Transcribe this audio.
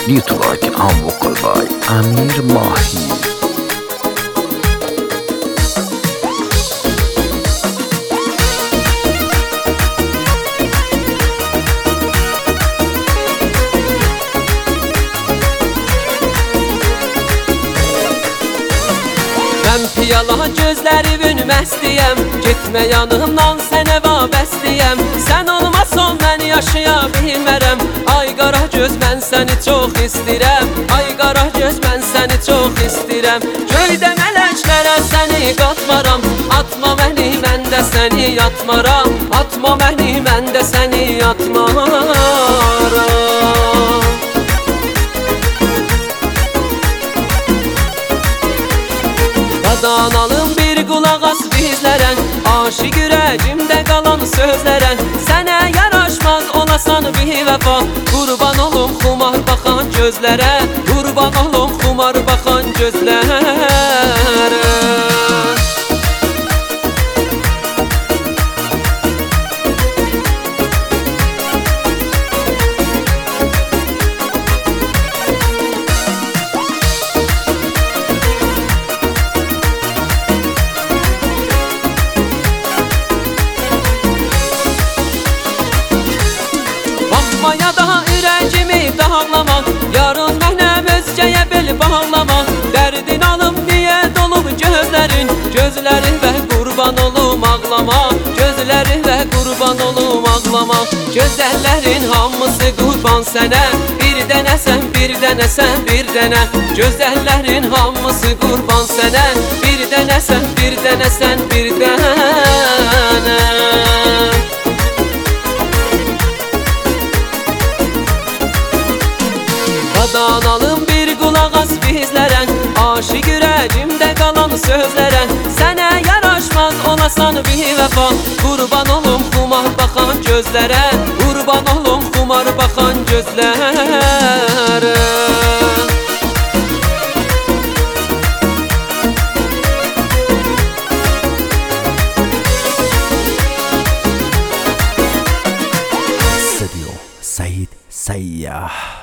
due to writing and vocal by Amir Mahi. Mən piyala gözlərimin məstiyəm, getmə yanımdan sənə vabəstiyəm. Sən olmasan mən yaşaya bilmərəm. Ay qara göz mən səni çox istirəm. Ay qara göz mən səni çox istirəm. Göydə mələklərə səni qatmaram. Atma məni mən də səni yatmaram. Atma məni mən də səni yatmaram. Qadanalım bir qulaq as bizlərə, aşiq ürəyimdə qalan sözlərə. Sənə yaraşmaz olasan bir vəfa, qurban olum xumar baxan gözlərə. Qurban olum xumar baxan gözlərə. Baxmaya daha ürəyimi dağlama, yarın mənəm özgəyə bel bağlama. Dərdin alım niyə dolub gözlərin, gözlərin və qurban olum ağlama. Gözlərin və qurban olum ağlama. Gözəllərin hamısı qurban sənə, bir dənəsən, bir dənəsən, bir dənə. Gözəllərin hamısı qurban sənə, bir dənəsən, bir dənəsən, bir dənə. Qadanalım bir qulaq as bizlərə, aşiq ürəyimdə qalan sözlərə. Sənə yaraşmaz olasan bir vəfa, qurban olum xumar baxan gözlərə. Qurban olum xumar baxan gözlərə. Studio Said Sayyah.